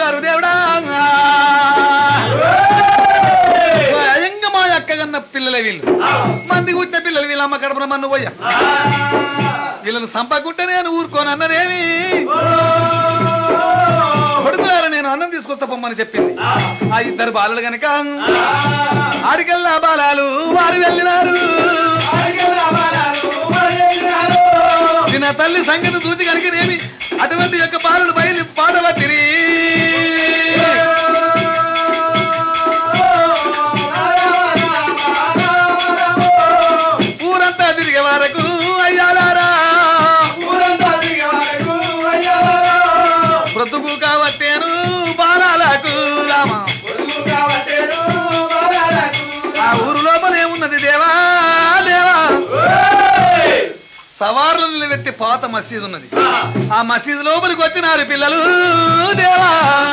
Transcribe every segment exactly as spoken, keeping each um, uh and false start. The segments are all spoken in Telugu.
గారు దేవుడా మా అక్క కన్న పిల్లలే వీళ్ళు మంది కుట్టిన పిల్లలు వీళ్ళ అమ్మ కడుపున మన్ను పోయా వీళ్ళని సంపకుంటే నేను ఊరుకోను అన్నదేమి కొడుకులారా నేను అన్నం తీసుకొస్తా పొమ్మని చెప్పింది ఆ ఇద్దరు బాలలు గనక ఆడికల్లా బాలాలు వారు వెళ్ళినారు నా తల్లి సంగతి చూసి కనుకనేమి అటువంటి యొక్క బాలలు బయలు పాడబట్టిరి ఊరంతా తిరిగే వరకు అయ్యాలారా బ్రతుకు కాబట్టేను బాలాలకు రామా ఆ ఊరు లోపల ఏమున్నది దేవా దేవా సవార్లు నిలబెట్టి పాత మసీదు ఉన్నది ఆ మసీదు లోపలికి వచ్చినారు పిల్లలు దేవా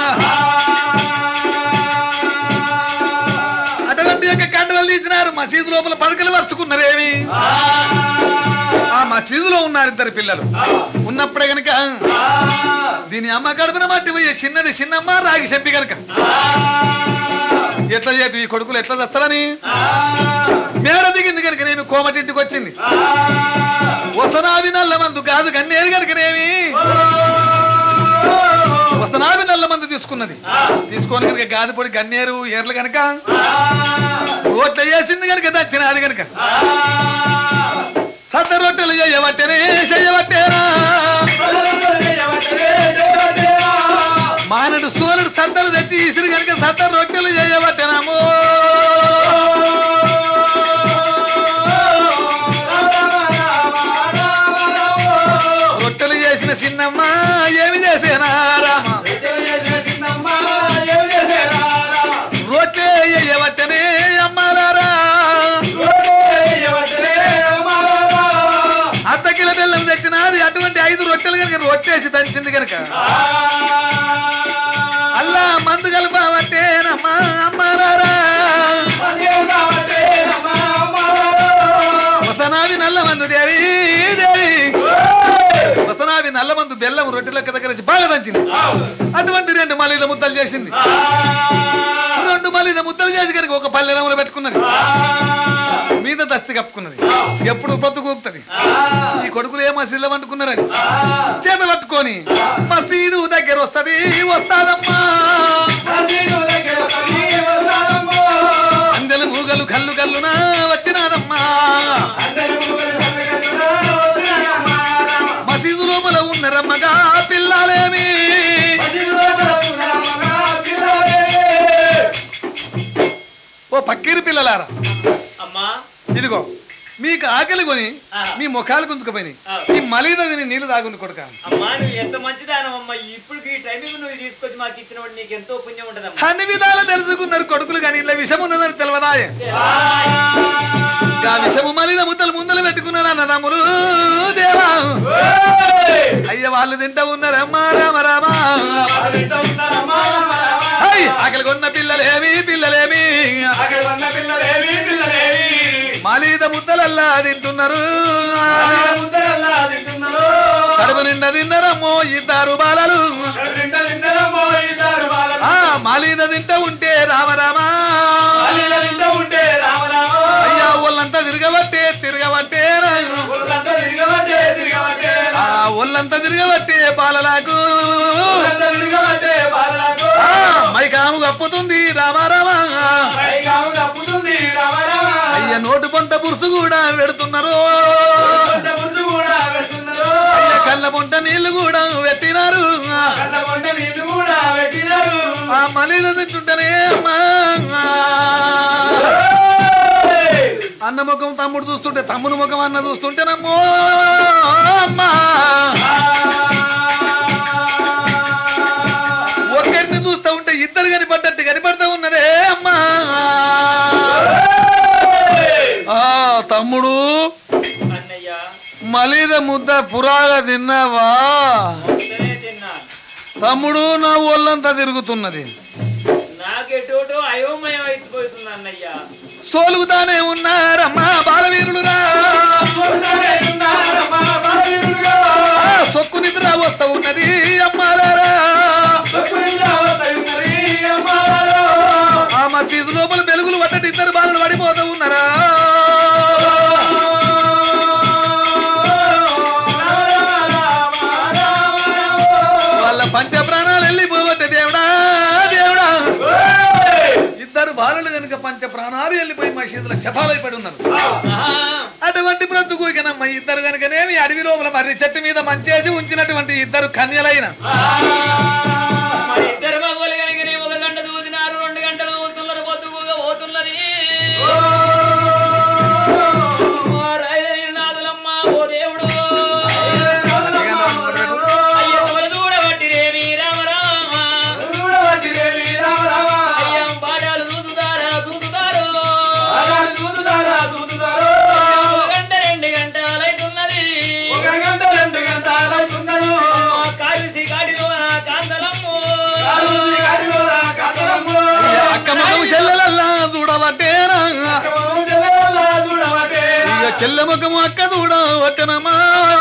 అటువంటి యొక్క కండవలు తీసినారు మసీదు లోపల పడకలు పరుచుకున్నారేమి ఆ మసీదులో ఉన్నారు ఇద్దరు పిల్లలు ఉన్నప్పుడే గనక దీని అమ్మ కడుపున మట్టి పోయే చిన్నది చిన్నమ్మ రాగి చెప్పి గనక ఎట్లా చేతు ఈ కొడుకులు ఎట్లా తెస్తారని మేడ దిగింది కనుకనేమి కోమటింటికి వచ్చింది వస్తనాభి నల్ల మందు కాదు గన్నేరు కనుకనేమి వస్తనాభి నల్ల మందు తీసుకున్నది తీసుకొని కనుక గాది పొడి గన్నేరు ఏర్లు కనుక ఓట్ల వేసింది కనుక దచ్చినది కనుక సత్త రొట్టెలు చేయబట్టేనే చేయబట్టేరా మానడు సోలుడు సత్తలు తెచ్చి ఇసురు కనుక సత్త రొట్టెలు చేయబట్టేనాము రొట్టెలు చేసిన చిన్నమ్మ ఏమి చేసేనా రామ రొట్టె చేయబట్టనే అమ్మాలారా అర్ధకిల బెల్లం తెచ్చినది అటువంటి ఐదు రొట్టెలు కనుక రొట్టేసి దంచింది కనుక అల్లా మందు కలపబట్టేనమ్మా అమ్మాలారా వసనావి నల్ల మందు దేవి దేవి వసనావి నల్ల మందు బెల్లం రొట్టెలకి దగ్గర బాగా దంచింది అటువంటి రెండు మలీద ముద్దలు చేసింది రెండు మలీద ముద్దలు చేసి కనుక ఒక పల్లెనములు పెట్టుకున్నది మీద దస్తి కప్పుకున్నది ఎప్పుడు బతుకుతుంది ఈ కొడుకులు ఏ మసీదులో వండుకున్నారని చేత పట్టుకొని మసీదు దగ్గర వస్తది వస్తాదమ్మా అందెలు మూగలు కల్లు కల్లునా వచ్చినాదమ్మా మసీదు లోపల ఉన్నరమ్మగా పిల్లలేమి ఓ పక్కిరి పిల్లలారా ఇదిగో మీకు ఆకలి కొని మీ ముఖాలు గుంజుకుపోయినాయి ఈ మలీద నీళ్లు తాగుంది కొడుక ఎంత మంచిదానమ్మా ఇప్పుడు ఈ టైమింగ్ నువ్వు తీసుకొచ్చి మాకు ఇచ్చిన నీకు ఎంతో పుణ్యం ఉంటది అన్ని విధాలు తెలుసుకున్నారు కొడుకులు కానీ ఇలా విషం ఉన్నదని తెలియదాయ ఆ విషము మలీద ముద్దలు ముందలు పెట్టుకున్నారు అన్నదమ్ములు దేవా అయ్య వాళ్ళు తింటా ఉన్నారమ్మా రామ రామ ఆకలి కొన్న పిల్లలేమి పిల్లలేమి మలీద ముద్దలల్లా తింటున్నారు కడుపు నిండా తిన్నరమ్మో ఇద్దరు బాలలు ఆ మలీద తింటా ఉంటే రామరామా అయ్యా ఒళ్ళంతా తిరగబట్టే తిరగబట్టే ఆ ఒళ్ళంతా తిరగబట్టే బాలలకు మైకాము కప్పుతుంది రామారామా అయ్య నోటు పొంట పురుసు కూడా పెడుతున్నారు అయ్య కళ్ళ పొంట నీళ్లు కూడా పెట్టినారు ఆ మలీద తింటుంటేనే అమ్మా అన్న ముఖం తమ్ముడు చూస్తుంటే తమ్ముడు ముఖం అన్న చూస్తుంటేనమ్మో అమ్మా ఒక్కరిని చూస్తూ ఉంటే ఇద్దరు కనిపడ్డట్టు కనిపడతా ఉన్నదే అమ్మా ఆ తమ్ముడు మలీద ముద్ద పురాగా తిన్నావా తమ్ముడు నా ఒళ్ళంతా తిరుగుతున్నది నాకెటోటో అయోమయం అయిపోతుంది అన్నయ్య సోలుగుతానే ఉన్నారమ్మా బాలవీరుడురా సొక్కు నిద్ర వస్తా ఉన్నది అమ్మాలారా ఫీజు లోపల వెలుగులు పట్టటి ఇద్దరు బాధలు పడిపోతూ ఉన్నారా వాళ్ళ పంచ ప్రాణాలు వెళ్ళిపోవద్దు దేవుడా దేవుడా ఇద్దరు బాలలు కనుక పంచ ప్రాణాలు వెళ్ళిపోయి మసీదుల శఫాలైపడి ఉన్నారు అటువంటి బ్రతుకు ఇకనమ్మ ఇద్దరు కనుకనేమి అడవి లోపల మరి చెట్టు మీద మంచేసి ఉంచినటువంటి ఇద్దరు కన్యలైన ఇద్దరు మగవాళ్ళు కనుకనే ఒక గంట చూసినారు రెండు గంటలు చూస్తున్నారు పొద్దుగా పోతున్నది నాదులమ్మ ఓ దేవుడు అయ్యో దూడబట్టిరేమి రామరామ అయ్యం బాడాలు చూసుతారా చూసుతారు గంట రెండు గంటలైతున్నది కాలిసి గాడిలో కాంతలమ్ము అక్క ముఖము చెల్లెలల్లా చూడబట్టేనా ఇక చెల్లె ముఖము అక్క చూడవట్టనమ్మా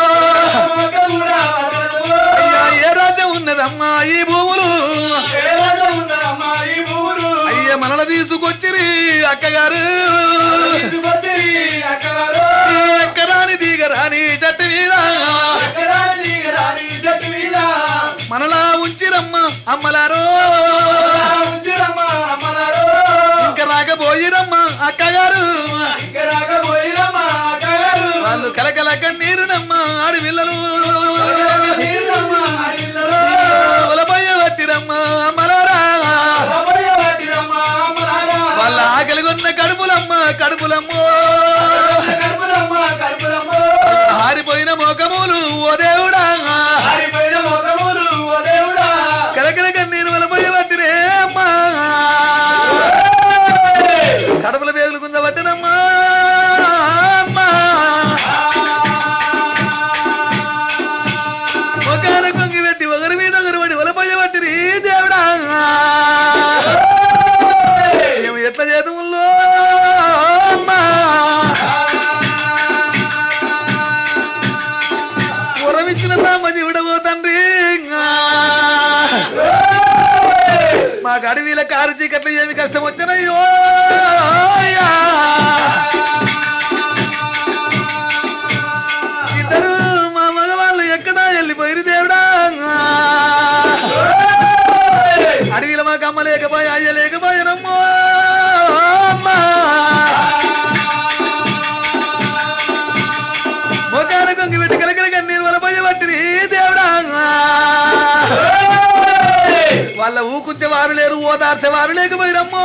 అయ్యా ఏ రాజ్యం ఉన్నదమ్మా ఈ భూములు అయ్య మనల తీసుకొచ్చిరి అక్కగారు ఎక్కరాని దిగరాని చెట్టు మీద మనలా ఉంచిరమ్మ అమ్మలారో ఇంకా రాకపోయిరమ్మ అక్కగారు వాళ్ళు కలకల కన్నీరునమ్మ ఆడపిల్లలు వచ్చిరమ్మ అమ్మలారా వాళ్ళ ఆకలి కొన్న కడుపులమ్మ కడుపులమ్మో హారిపోయిన మోకములు ఓ దేవుడా కలకల కన్నీరు వలపోయి పట్టిరే అమ్మా కడుపుల పేగులు కుంద పట్టినమ్మా ఒకరి కొంగి పెట్టి ఒకరి మీద ఒకరు పడి వలపోయి పట్టిరి దేవుడా మేము ఎట్లా చేతుల్లో ఉరమిచ్చిన సామజీ విడబో తండ్రి మాకు అడవిల కారు చీకట్లు ఏమి కష్టం వచ్చినాయో ఇద్దరు మా మగవాళ్ళు ఎక్కడా వెళ్ళిపోయిరు దేవుడా అడవిలో మాకు అమ్మ లేకపోయి అయ్య లేకపోయినమ్మో మొగాన కొంగి పెట్టి కలకల కన్నీరు వలపోయి పట్టిరి దేవుడా వాళ్ళ ఊకుంచే వారు లేరు ఓదార్చే వారు లేకపోయినమ్మో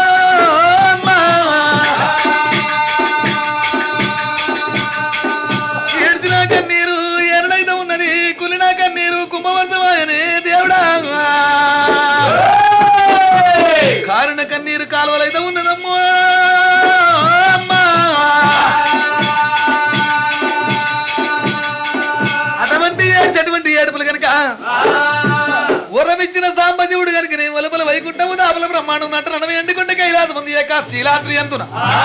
ఏడ్చినా కన్నీరు ఎరడైతే ఉన్నది కులినా కన్నీరు కుంభవర్తమాయనే దేవుడా కారణ కన్నీరు కాలువలైతే ఉన్నదమ్మో అటువంటి ఏడ్చటువంటి ఏడుపులు కనుక ఉరమిచ్చిన సాంబజీవుడు కనుక నేను వలపల వైకుంఠము దాపల బ్రహ్మాండం నట నడవ ఎండుకుంటే కైలాస మంది ఏక శీలాద్రి అందున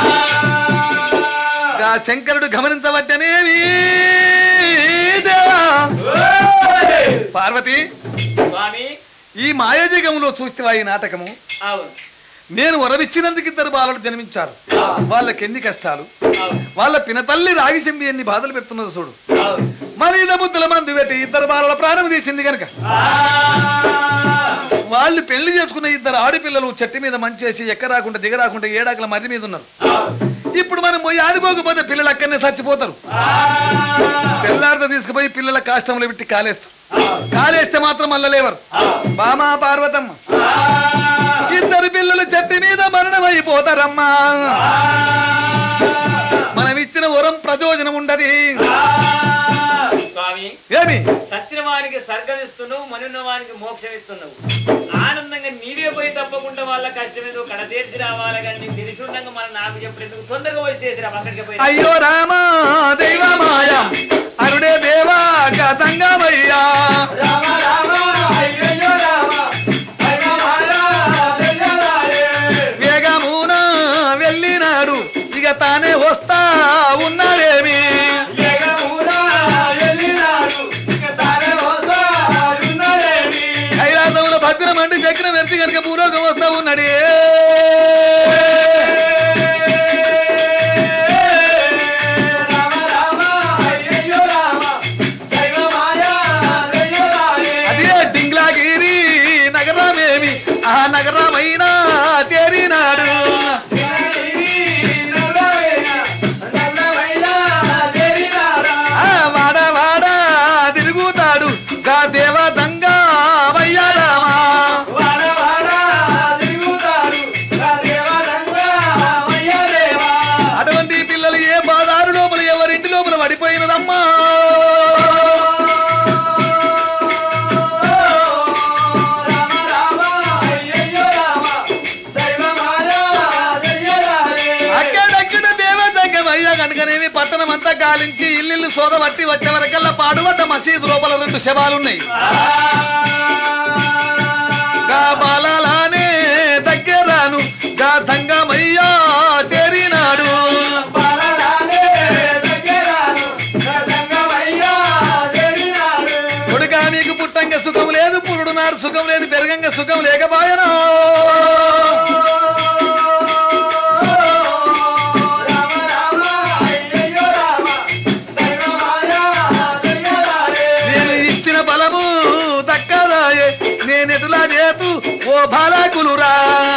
శంకరుడు గమనించవచ్చనేవి పార్వతి ఈ మాయాజగంలో చూస్తే ఈ నాటకము నేను వరమిచ్చినందుకు ఇద్దరు బాలలు జన్మించారు వాళ్ళకి ఎన్ని కష్టాలు వాళ్ళ పినతల్లి రాగిశంబి ఎన్ని బాధలు పెడుతున్నది చూడు మరి బుద్ధుల మందు పెట్టి ఇద్దరు బాలల ప్రాణం తీసింది కనుక వాళ్ళు పెళ్లి చేసుకున్న ఇద్దరు ఆడపిల్లలు చెట్టు మీద మంచేసి ఎక్కరాకుండా దిగరాకుండా ఏడాకుల మర్రి మీద ఉన్నారు ఇప్పుడు మనం పోయి ఆడుకోకపోతే పిల్లలు అక్కడనే చచ్చిపోతారు తెల్లారితో తీసుకుపోయి పిల్లల కాష్టంలో పెట్టి కాలేస్తారు కాలేస్తే మాత్రం మళ్ళా లేవరు బామా పార్వతమ్మ ఇద్దరు పిల్లలు చెట్టు మీద మరణమైపోతారమ్మా మనం ఇచ్చిన వరం ప్రయోజనం ఉండదు స్వామి ఏమి సత్యన వారికి స్వర్గమిస్తున్నావు మనున్న వారికి మోక్షం ఇస్తున్నావు ఆనందంగా నీవే పోయి తప్పకుండా వాళ్ళ కష్టమేదో కడతీర్చి రావాలి కానీ నీకు తెలిసి ఉండగా మనం నాకు చెప్పలేదు తొందరగా పోయి చేసిరా అక్కడికి పోయి అయ్యో రామా దైవమాయ అరుడే దేవా గతంగమయ్యా వేగమున వెళ్ళినాడు ఇక తానే వస్తా ఉన్నాడేమి కైలాసంలో భద్రం అంటే చక్రం ఎత్తి కనుక భూలోకం వస్తా ఉన్నాడే గాలించి ఇల్లు సోదబట్టి వచ్చే వరకల్లా పాడుబడ్డ మసీదు లోపల రెండు శవాలున్నాయి. గా బాలలానే దగ్గరాను గా తంగమయ్యా చేరినాడు. కొడుకా నీకు పుట్టంగ సుఖం లేదు, పురుడు నాడు సుఖం లేదు, పెరగంగ సుఖం లేకపోయను. నేను ఇచ్చిన బలము దక్కదాయే, నేనెటులా చేతు ఓ బాలకులురా.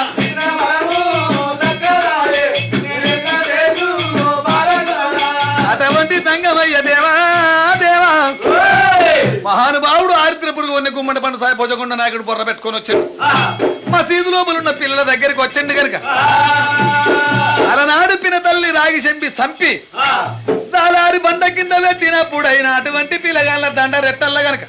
అటువంటి తంగమయ్య దేవా దేవా మహానుభావుడు ఆరిద్ర పురుగు ఉన్న గుమ్మడి పండు సాయి భోజకొండ నాయకుడు బొర్ర పెట్టుకొని వచ్చాడు. మసీదు లోపల ఉన్న పిల్లల దగ్గరికి వచ్చిండు కనుక అలనాడు పిన తల్లి రాగి చెంపి చంపి దాలారి బండ కింద పెట్టినప్పుడైనా అటువంటి పిల్లగాళ్ళ దండ రెట్టల్ల గనక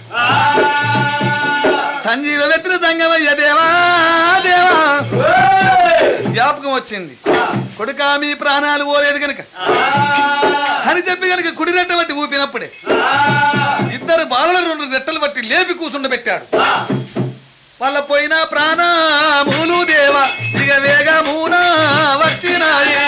సంజీవ వెత్తిన తంగమయ్య దేవా దేవా జ్ఞాపకం వచ్చింది. కొడుకా మీ ప్రాణాలు పోలేదు గనక అని చెప్పి గనక కుడి రెట్ట బట్టి ఊపినప్పుడే ఇద్దరు బాలల రెండు రెట్టలు బట్టి లేపి కూసుండబెట్టాడు. వాళ్ళ పోయిన ప్రాణములు దేవా ఇక వేగమున వచ్చినాయే.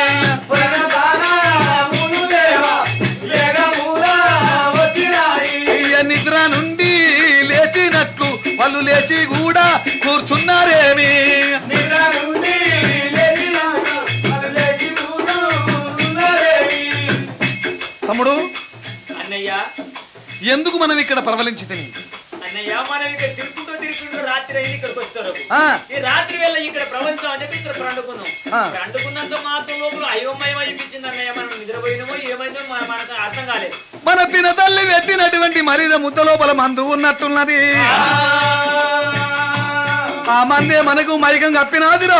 నిద్ర నుండి లేచినట్లు వాళ్ళు లేచి కూడా కూర్చున్నారేమి. తమ్ముడు అన్నయ్య ఎందుకు మనం ఇక్కడ ప్రవలించి తిని అన్నయ్య మనం ఇక్కడ తిరుక్కుంటూ తిరుక్కుంటూ రాత్రి అయింది ఇక్కడికి వస్తారు. ఆ ఈ రాత్రి వేళ ఇక్కడ ప్రపంచం అని చెప్పి ఇక్కడ పండుకున్నాం. పండుకున్నంత మాత్రం లోపల అయోమయం అయిపించింది అన్నయ్య. మనం నిద్రపోయినామో ఏమైందో మనకు అర్థం కాలేదు. మన పిన తల్లి పెట్టినటువంటి మరీద ముద్ద లోపల మందు ఉన్నట్టున్నది. ఆ మందే మనకు మైకం కప్పినాదిరో.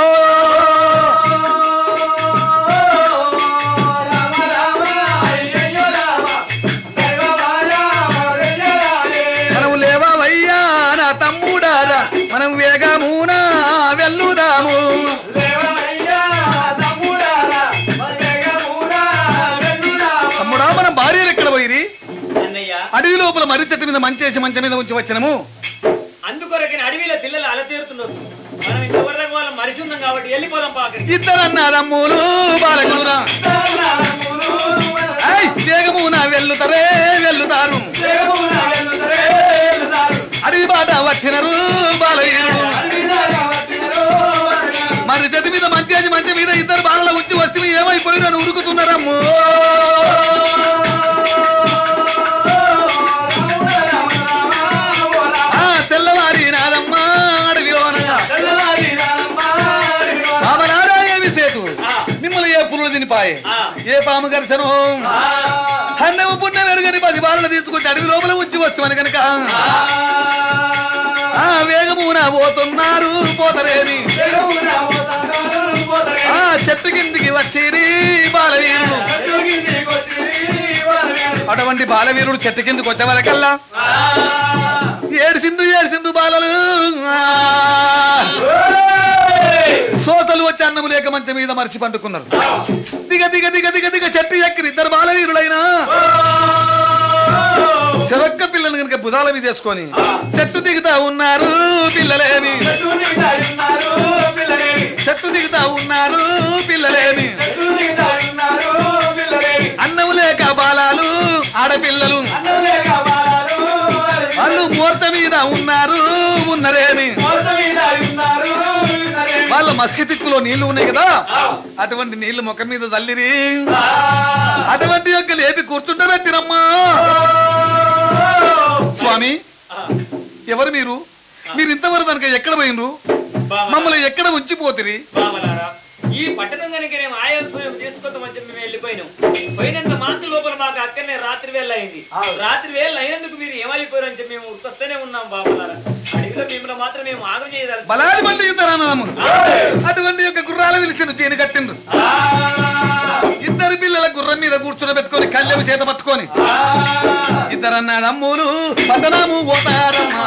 మనం లేవయ్యా నా తమ్ముడారా, మనం వేగమున వెళ్ళుదాము. తమ్ముడా మనం భార్యలు ఎక్కడ పోయిరి? అడవి లోపల మర్రి చెట్టు మీద మంచేసి మంచం మీద ఉంచి వచ్చినము. అందుకొరకని అడవిలో పిల్లలు అలతీరుతున్నారు. మనం ఇంతవరకు వాళ్ళ మరిచి ఉన్నాం కాబట్టి వెళ్ళిపోదాం పాకరికి. ఇద్దరు అన్నారమ్ములు బాలకులురా వేగమున వెళ్ళుతారే వెళ్ళుతారు. అడవి బాట వచ్చినరు బాలయ్యరు. మరి చెట్టు మీద మంచి మంచి మీద ఇద్దరు బాలల వచ్చి వస్తే ఏమైపోయినా ఉరుకుతున్నారమ్ము. తెల్లవారి నాదమ్మా అడవిలోనగా బాబనారా ఏమి సేతు మిమ్మల్ని ఏ పురులు తినిపాయే, ఏ పాము గర్శనం అన్నము పుణ్యం ఎరుగని పది బాలను తీసుకొచ్చి అడవి లోపల ఉంచి వస్తామని కనుక ఆ వేగమున పోతున్నారు పోతరేమి. ఆ చెట్టు కిందికి వచ్చిరి బాలవీరుడు. అటువంటి బాలవీరుడు చెట్టు కిందికి వచ్చే వరకల్లా ఏడ్సిందు ఏడ్సిందు బాలలు. సోతలు వచ్చి అన్నము లేక మంచం మీద మరిచి పండుకున్నారు. దిగ దిగ దిగ దిగ దిగ చెట్టు ఎక్కిరి ఇద్దరు బాలవీరులైనా చెరొక్క పిల్లలు కనుక బుధాల మీద వేసుకొని చెట్టు దిగుతా ఉన్నారు పిల్లలేమి. చెట్టు దిగుతా ఉన్నారు పిల్లలేమి. అన్నము లేక బాలాలు ఆడపిల్లలు వాళ్ళు మూర్త మీద ఉన్నారు ఉన్నరేమి. వాళ్ళ మస్కితిక్కులో నీళ్లు ఉన్నాయి కదా, అటువంటి నీళ్లు ముఖం మీద తల్లిరి. అటువంటి యొక్క లేపి కూర్చుంటారమ్మా. స్వామి ఎవరు మీరు? మీరు ఇంతవరకు కనుక ఎక్కడ పోయినరు? మమ్మల్ని ఎక్కడ ఉంచిపోతిరి? ఈ పట్టణం కనుక నేను ఆయాలు తీసుకొద్దామని చెప్పి మేము వెళ్ళిపోయినాం. పోయినంత మాంతు లోపల మాకు అక్కడనే రాత్రి వేళ అయింది. రాత్రి వేళ అయినందుకు మీరు ఏమైపోయారు అని చెప్పి మేము ఉరికొస్తూనే ఉన్నాం బాబులారా. అడవిలో మిమ్మల్ని మాత్రం మేము ఆగం చేయదాలి. బలాది మంది ఇద్దరు అటువంటి యొక్క గుర్రాలు పిలిచిన చేను కట్టిండ్రు. ఇద్దరు పిల్లల గుర్రం మీద కూర్చుని పెట్టుకొని కళ్ళెము చేత పట్టుకొని ఇద్దరు అన్నాడు అమ్ములు పతనము పోతారమ్మా.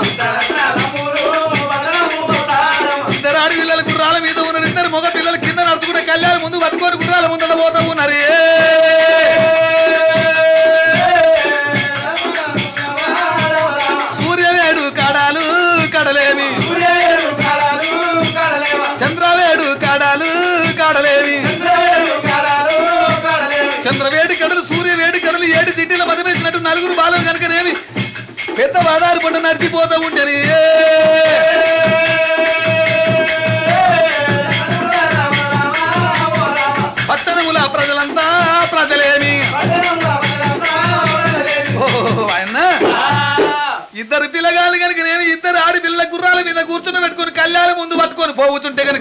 ఇద్దరు ఆడి పిల్లల గుర్రాల మీద ఉన్నారు. ఇద్దరు మగ పిల్లలు కింద నడుచుకుంటే కళ్యాణ ముందు పట్టుకొని గుర్రాల ముందర పోతా ఉన్నారు. నలుగురు బాలు కనుకనేమి పెద్ద వాదారు పంట నడిచిపోతూ ఉంటేనే పట్టణముల ప్రజలంతా ప్రజలేమి ఆయన ఇద్దరు పిల్లగాళ్ళు కనుక నేను ఇద్దరు ఆడపిల్లల గుర్రాల మీద కూర్చుని పెట్టుకుని కళ్యాణం ముందు పట్టుకొని పోవుతుంటే కనుక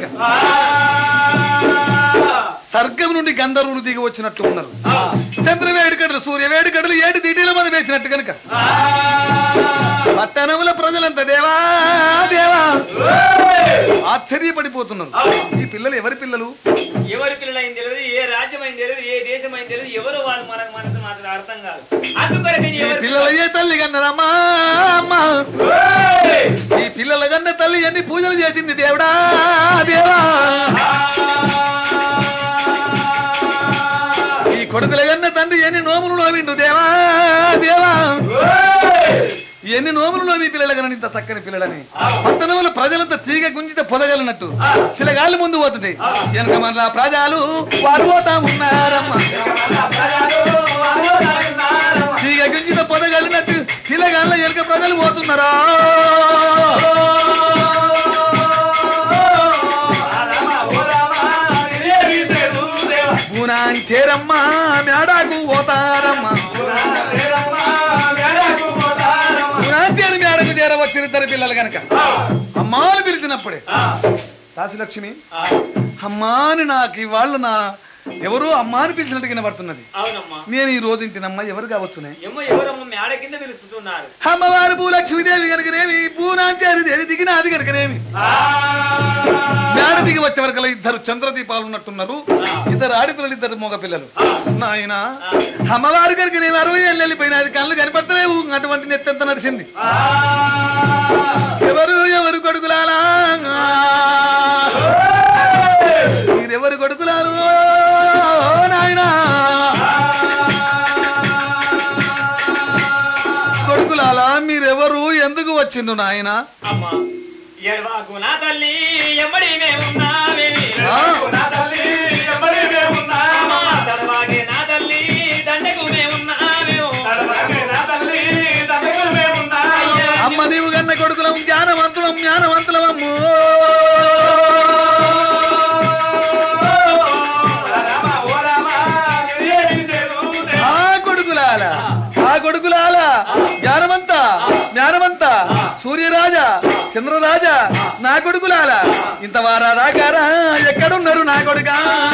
స్వర్గం నుండి గంధర్వులు దిగి వచ్చినట్లు ఉన్నారు. చంద్ర వేడుకడలు సూర్య వేడుకడలు ఏడు దీటిల మీద వేసినట్టు కనుక పట్టణముల ప్రజలంతా దేవా దేవా ఆశ్చర్యపడిపోతున్నారు. ఈ పిల్లలు ఎవరి పిల్లలు? ఎవరి పిల్లలైంది తెలియదు, ఏ రాజ్యం అయింది తెలియదు, ఏ దేశం అయింది తెలియదు, ఎవరు వాళ్ళు మనకు మనసు మాత్రం అర్థం కాదు. అందుకొరకు పిల్లలు ఏ తల్లి కన్నదమ్మా అమ్మా, ఈ పిల్లల కన్న తల్లి ఎన్ని పూజలు చేసింది దేవుడా దేవా, ఈ కొడుకుల కన్న తండ్రి ఎన్ని నోములు నోవిండు దేవా దేవా, ఎన్ని నోములలో మీ పిల్లల కన్నా ఇంత చక్కని పిల్లలని పట్టణంలో ప్రజలంతా తీగ గుంజిత పొదగలినట్టు చిలగాళ్ళు ముందు పోతుంటాయి, వెనక మన ప్రజలు వారు పోతా ఉన్నారమ్మా, తీగ గుంజిత పొదగలినట్టు చిలగాళ్ళ వెనక ప్రజలు పోతున్నారా. చేరమ్మా మేడాకు పోతారమ్మా, మేడకు చేర వచ్చిన ఇద్దరు పిల్లలు కనుక అమ్మాని పిలిచినప్పుడే రాశిలక్ష్మి అమ్మాని నాకు ఇవాళ నా ఎవరు అమ్మాని పిలిచినట్టు కనబడుతున్నది. నేను ఈ రోజు ఇంటినమ్మా ఎవరు కావచ్చునే అమ్మవారు భూలక్ష్మీదేవి కనుకనేమి పూనాంచారి దేవి దిగినాది కనుకనేమి మేడ దిగి వచ్చే వరకు ఇద్దరు చంద్రదీపాలు ఉన్నట్టున్నారు, ఇద్దరు ఆడపిల్లలు ఇద్దరు మగ పిల్లలు. నాయన అమ్మవారు కనుకనేమి అరవై ఏళ్ళు వెళ్ళిపోయినది, కళ్ళు కనపడతలేవు, అటువంటి నెత్తెంత నడిచింది. ఎవరు ఎవరు కొడుకులాలా మీరెవరు కొడుకులారు నాయన, కొడుకులాలా మీరెవరు ఎందుకు వచ్చిండు నాయన? నా తల్లి ఎమ్మడి మేమున్నావే, నా తల్లి ఎమ్మడి మేమున్నామా, తడవాగే నా తల్లి దండకు మేమున్నామేమో, తడవాగే నా తల్లి దండకు మేమున్నామయ్యా. అమ్మ నీవు కన్న కొడుకులం జ్ఞానవంతులం జ్ఞానవంతులమమ్ము, కొడుకులాల జ్ఞానమంత జ్ఞానమంత సూర్యరాజా చంద్రరాజా నా కొడుకులాల ఇంత వారాదాకారా ఎక్కడున్నారు నా కొడుక,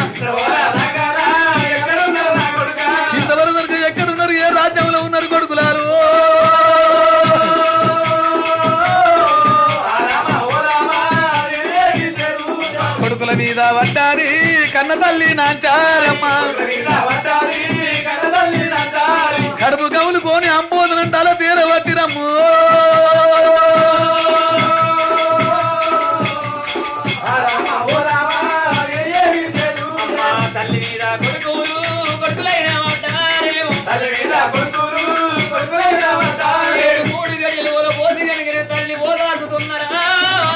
ఇంతవరకు ఎక్కడున్నారు, ఏ రాజ్యంలో ఉన్నారు కొడుకులారు? కొడుకుల మీద పడ్డారి కన్న తల్లి నాంచారమ్మ, కడుపు కవులు కోని అంబోదనంటాల తీరవట్టిరమ్ము. తల్లి మీద కొడుకులు కొడుకులైన మూడు గడియలు పోసి కనుక తల్లి ఓదాడుతున్నారా.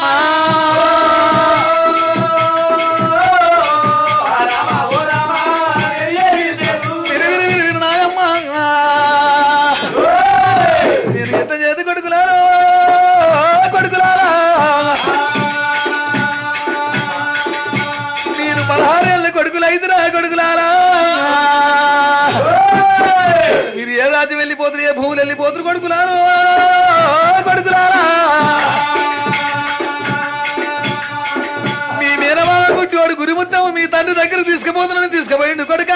కొడుకులైదురా కొడుకులారా మీరు ఏ రాజ్యం వెళ్ళిపోతురు, ఏ భూములు వెళ్ళిపోతురు కొడుకులారు కొడుకులారా. మీ మేనమామ గుడ్డోడు గురిముత్తం మీ తండ్రి దగ్గర తీసుకుపోతున్నాను తీసుకుపోయిండు కొడుక,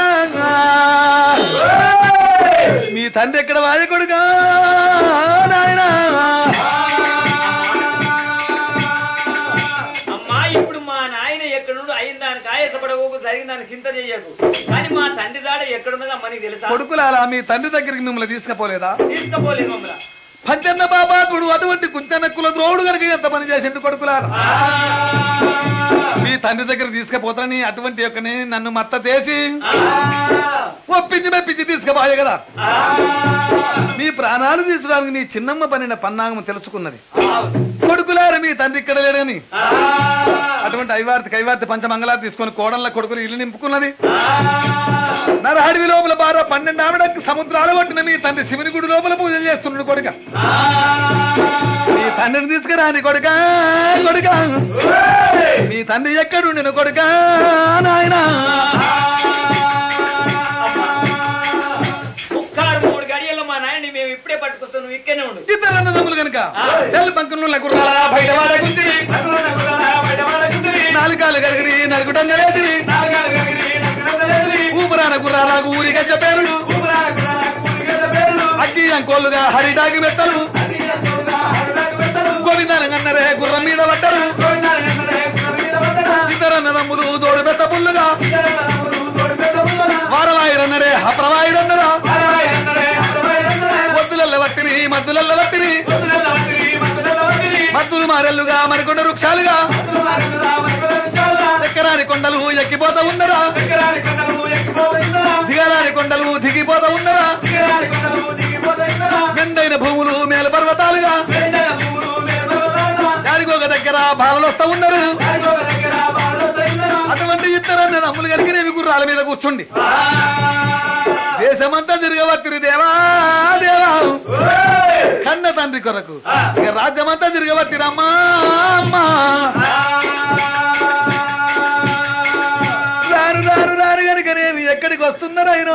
మీ తండ్రి ఎక్కడ వాయ కొడుక నాయనా. చింత చెయ్యకు, కానీ మా తండ్రి దాడ ఎక్కడున్నదా మనకి తెలుసా? కొడుకులారా మీ తండ్రి దగ్గరికి మిమ్మల్ని తీసుకుపోలేదా? తీసుకుపోలేదు మమ్మల్ని. పంచన్న బాబాకుడు అటువంటి కుంచన్న కుల ద్రోవుడు కనుక ఎంత పని చేసిండు కొడుకులారా. మీ తండ్రి దగ్గర తీసుకుపోతానని అటువంటి యొక్కని నన్ను మత్త తేచి ఒప్పించి మెప్పించి తీసుకుపోయే కదా మీ ప్రాణాలు తీర్చడానికి మీ చిన్నమ్మ పనిన పన్నాగం తెలుసుకున్నది. కొడుకులారు మీ తండ్రి ఇక్కడ లేడని అటువంటి ఐవార్తి కైవార్తి పంచమంగళాలు తీసుకొని కోడళ్ళ కొడుకులు ఇల్లు నింపుకున్నది. నరహడివి లోపల బారా పన్నెండు ఆవిడకి సముద్రాలు పట్టిన మీ తండ్రి శివుని గుడి లోపల పూజలు చేస్తున్నాడు. కొడుక మీ తండ్రిని తీసుకురాని కొడుక కొడుక మీ తండ్రి ఎక్కడుండిన కొడుక నాయన మూడు గడియల్లో మా నాయన్ని మేము ఇప్పుడే పట్టుకొస్తాం, నువ్వు ఇక్కడనే ఉండు. ఇద్దరు అన్నదమ్ములు కనుక చెల్లి పంకులు గుర్రాల బయట వాళ్ళ గుంజిరి నాలుగాలు గరిగిరి నలుగుటంగా లేదిరి ఊపరాన గుర్రాలకు ఊరి గజ్జ పేరుడు అగ్గి అంకోళ్ళుగా హరిడాగి మెత్తలు గోవిందానరే గుర్రం మీద పడ్డరు. ఇద్దరు అన్నదమ్ములు తోడు పెద్ద పుల్లుగా వారవాయిరన్నరే హప్రవాయిరన్నరా మద్దులల్ల వట్టిని మద్దులల్ల వట్టిని మద్దులు మారెల్లుగా మరికొండ వృక్షాలుగా ఎక్కరాని కొండలు ఎక్కిపోతా ఉన్నరా దిగరాని కొండలు దిగిపోతా ఉన్నరా మెండైన భూములు మేల పర్వతాలుగా యాడిగోగ దగ్గర బాలలు వస్తా ఉన్నారు. అటువంటి ఇద్దరన్న నమ్ములు కలిగినవి గుర్రాల మీద కూర్చుండి దేశమంతా తిరగబట్టిరి దేవా దేవా కన్న తండ్రి కొరకు ఇక రాజ్యమంతా తిరగబట్టిరమ్మా అమ్మా రారు రారు రారు కనుకనేవి ఎక్కడికి వస్తున్నారు ఆయన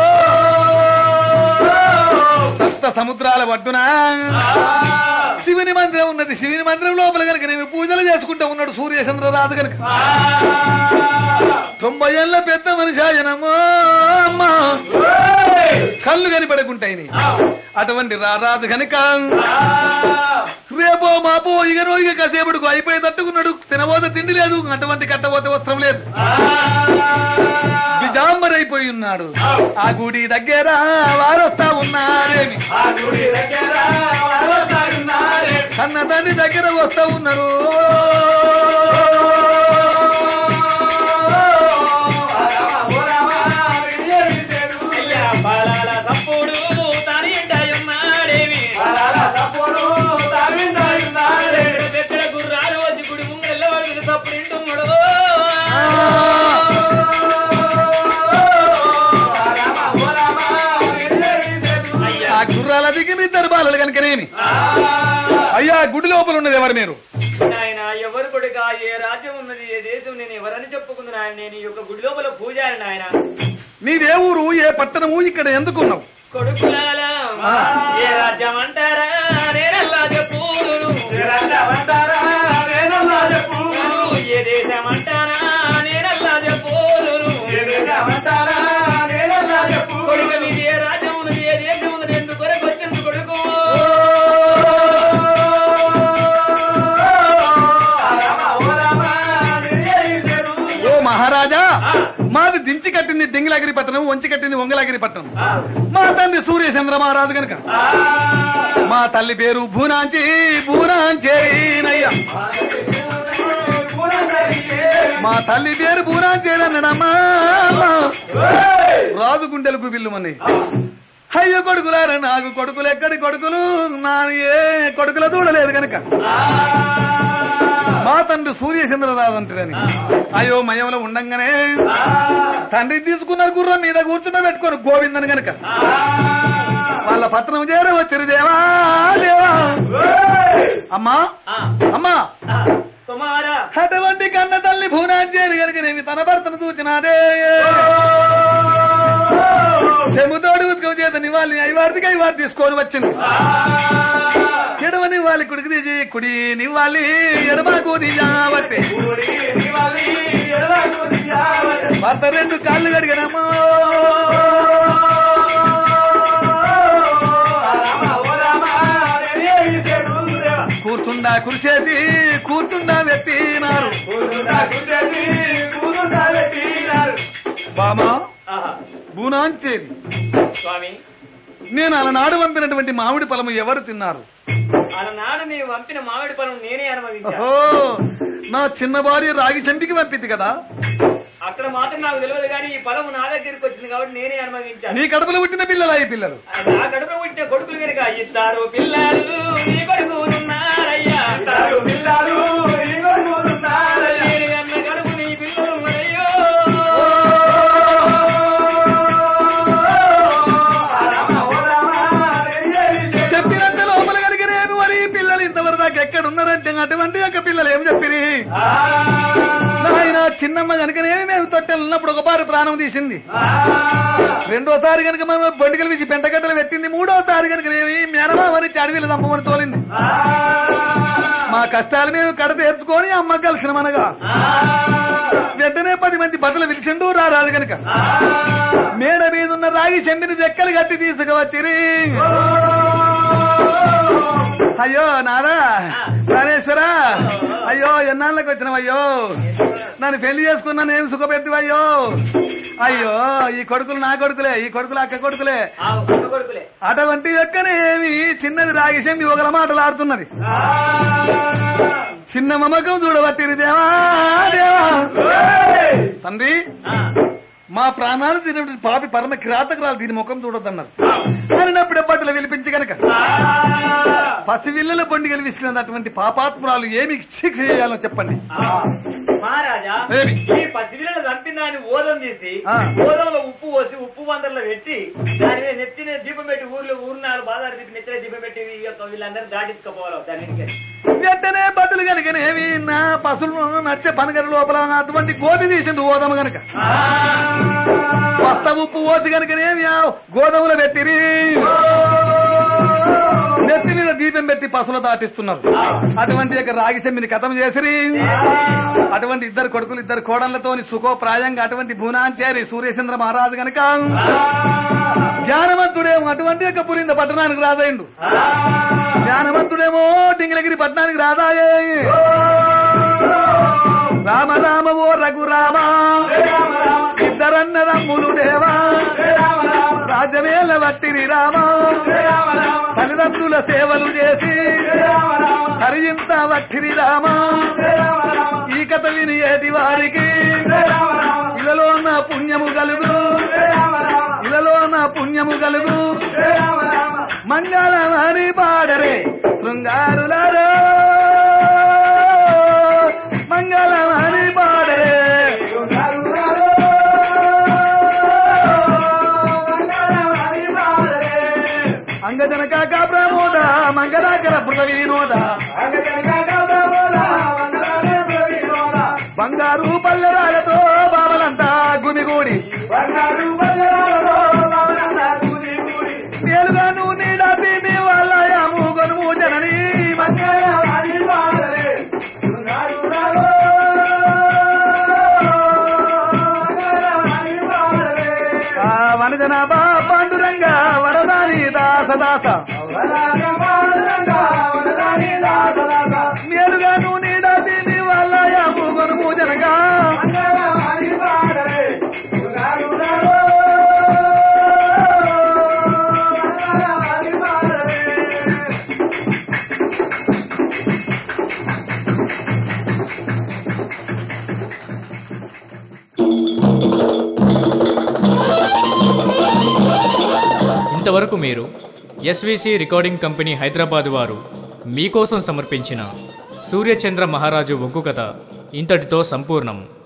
సప్త సముద్రాల ఒడ్డున శివుని మందిరం ఉన్నది. శివుని మందిరం లోపల కనుక నేను పూజలు చేసుకుంటూ ఉన్నాడు సూర్యచంద్రరాజు కనుక. తొంభై ఏళ్ళ పెద్ద మనిషి ఆయనమ్మా అమ్మా కళ్ళు కనిపడకుంటాయి. అటువంటి రారాజు కనుక రేపో మాపో ఇక రోజుగా కాసేపడుకు అయిపోయి తట్టుకున్నాడు. తినబోతే తిండి లేదు, అటువంటి కట్టబోతే వస్త్రం లేదు, బిజాంబరైపోయి ఉన్నాడు. ఆ గుడి దగ్గర వారొస్తా ఉన్నారేమి కన్న తండ్రి దగ్గర వస్తా ఉన్నారు. గుర్రాల దిగి ఇద్దరు బాలలు కనుకనేమి అయ్యా గుడి లోపల ఉన్నది ఎవరు మీరు? ఆయన ఎవరు కొడుక ఏ రాజ్యం ఉన్నది ఏ దేశం నేను ఎవరని చెప్పుకుంది నాయన. నేను ఈ యొక్క గుడి లోపల పూజారి నాయన. నీదే ఊరు ఏ పట్టణము ఇక్కడ ఎందుకున్నావు? కొడుకులాలా ఏ రాజ్యం అంటారా నేనల్లా చెప్పు ఏ దేశం అంటారా నేనల్లా చెప్పు కొడుకు మీది ఏ రాజ్యం ఉన్నది ఏ దేశం ఉన్నది ఎందుకు వచ్చింది కొడుకు? ఓ మహారాజా మాది దించి కట్టింది డింగిలగిరి పట్టణం, వంచి కట్టింది ఒంగలగిరి పట్టణం. మా తండ్రి సూర్యచంద్ర మహారాజు కనుక మా తల్లి పేరు భూనాంచి భూనాంచేనయ్యా. మా తల్లి పేరు భూనాంచేనమ్మా. రాజు గుండెలకు బిల్లుమని అయ్యో కొడుకులారా నాకు కొడుకులు ఎక్కడి కొడుకులు నా ఏ కొడుకుల చూడలేదు కనుక మా తండ్రి సూర్యచంద్రరాజు అంటారని అయ్యో మయంలో ఉండంగానే తండ్రి తీసుకున్నారు గుర్రం మీద కూర్చుని పెట్టుకొని గోవిందని కనుక వాళ్ళ పత్రం చేర వచ్చారు. దేవా దేవా అమ్మా అమ్మా అటువంటి కన్న తల్లి భూనాంచేరి కనుక నేను తన భర్తను చూచినాదే చెముతోడు ఉద్గం చేత నివాళి ఐవార్తికి ఐవారు తీసుకొని వచ్చింది. ఎడమ నివ్వాలి కుడికి తీసి కుడి నివ్వాలి ఎడమకు తీయాబట్టి భర్త రెండు కాళ్ళు కడిగనమ్మా. కూర్చుండా కురిసేసి కూర్చుండా పెట్టినారు. బామా భూనాంచేరి స్వామి నేను అలనాడు పంపినటువంటి మామిడి ఫలము ఎవరు తిన్నారు? అలనాడు నీవు పంపిన మామిడి పనులు నేనే అనుభవించా. ఓ నా చిన్న భార్య రాగి చంపికి పంపింది కదా, అక్కడ మాత్రం నాకు తెలియదు కానీ ఈ పొలం నా దగ్గరికి వచ్చింది కాబట్టి నేనే అనుభవించాను. నీ కడుపులో పుట్టిన పిల్లలు ఈ పిల్లలు నా కడుపులో పుట్టిన కొడుకులు కనుక ఇద్దరు పిల్లలు నీ కొడుకులున్నారయ్యా, ఇద్దరు పిల్లలు నీ కొడుకులున్నారయ్యా, నేను అన్న కడుపు నీ పిల్లలు ఉన్నారయ్యో. చెప్పినంత లోపల కలిగినేమి మరి పిల్లలు ఇంతవరకు దాకా ఎక్కడ ఉన్నారంటే అటువంటి యొక్క పిల్లలు ఏం చెప్పిరి, నాయన చిన్నమ్మ కనుకనేమి మేము తొట్టెలు ఉన్నప్పుడు ఒకసారి ప్రాణం తీసింది, రెండోసారి కనుక మనం బొండికలు వేసి పెంటగడ్డలు పెట్టింది, మూడోసారి కనుకనేమి మేనమామని అడవిలు తమ్మని తోలింది. మా కష్టాలు మేము కడ తీర్చుకొని అమ్మ కలిసిన మనగా వెంటనే పది మంది బట్టలు పిలిచిండు రారాదు కనుక మేడ మీద ఉన్న రాగి చెంబిని రెక్కలు కట్టి తీసుకువచ్చిరి. అయ్యో నారా రాణేశ్వరా, అయ్యో ఎన్నాళ్ళకి వచ్చినవయ్యో, నన్ను పెళ్లి చేసుకున్నాను ఏం సుఖపెట్టివయ్యో, అయ్యో ఈ కొడుకులు నా కొడుకులే, ఈ కొడుకులు అక్క కొడుకులే, అటువంటి యొక్కనేమి చిన్నది రాగి చెంబి ఒకల మాటలు ఆడుతున్నది. చిన్న మమకం చూడబట్టిరి దేవా దేవా తండ్రి, మా ప్రాణాలు తినటువంటి పాపి పరమ కిరాతకురాలు దీని ముఖం చూడొద్దన్నారు. అన్నప్పుడే బట్టలు విలిపించి గనక పసివిల్లల బండిగలు విసిరినటువంటి పాపాత్మురాలు ఏమి శిక్ష చేయాలో చెప్పండి. మహారాజా ఈ పసిపిల్లలు చంపిందాన్ని ఓదం తీసి ఓదంలో ఉప్పు పోసి ఉప్పు వందల్లో పెట్టి దాని మీద నెత్తిన దీపం పెట్టి ఊర్లో ఊరినాలు బాధారు తిప్పి నెత్తిన దీపం పెట్టి వీళ్ళందరూ దాటించుకోపోవాలి. దాని వెంటనే బట్టలు కనుకనేవి నా పసులు నడిచే పనగరి లోపల అటువంటి గోధి తీసింది ఓదమ గనక వస్త ఉప్పు పోసి కనుకనేమి గోధుమలు పెట్టిరి, నెత్తి మీద దీపం పెట్టి పసులు దాటిస్తున్నారు. అటువంటి యొక్క రాగి చెమ్మిని కథం చేసిరి. అటువంటి ఇద్దరు కొడుకులు ఇద్దరు కోడళ్లతో సుఖోప్రాయంగా అటువంటి భూనాంచేరి సూర్యచంద్ర మహారాజు గనక జ్ఞానవంతుడేమో అటువంటి యొక్క పురింద పట్టణానికి రాజాయిండు, జ్ఞానవంతుడేమో డింగిలగిరి పట్టణానికి రాజాయే. రామ రామ ఓ రఘురామ ఇద్దరన్నదమ్ములు దేవా, రాజవేల వట్టిరి రామ, తల్లిదండ్రుల సేవలు చేసి హరింత వట్టిరి రామ. ఈ కథ విని ఏటి వారికి ఇలలో నా పుణ్యము కలుగు, ఇలలో నా పుణ్యము కలుగు. మంగళమని పాడరే శృంగారులారో, మంగళమని పాడరే అంగజనక ప్రమోద మంగళాకర పృథవీనోద, బంగారు పల్లెరాలతో బాబలంతా గుమిగూడి నేలుగా నువ్వు నీడాసి నీ వాళ్ళ మూగొనుము జనని వనజన పాండురంగ వరదాని దాస దాస నేరుగా నువ్వు నీడాసి నీ వాళ్ళ మూగొనుము జనగా ఇంతవరకు మీరు ఎస్విసి రికార్డింగ్ కంపెనీ హైదరాబాద్ వారు మీకోసం సమర్పించిన సూర్యచంద్ర మహారాజు ఒగ్గు కథ ఇంతటితో సంపూర్ణం.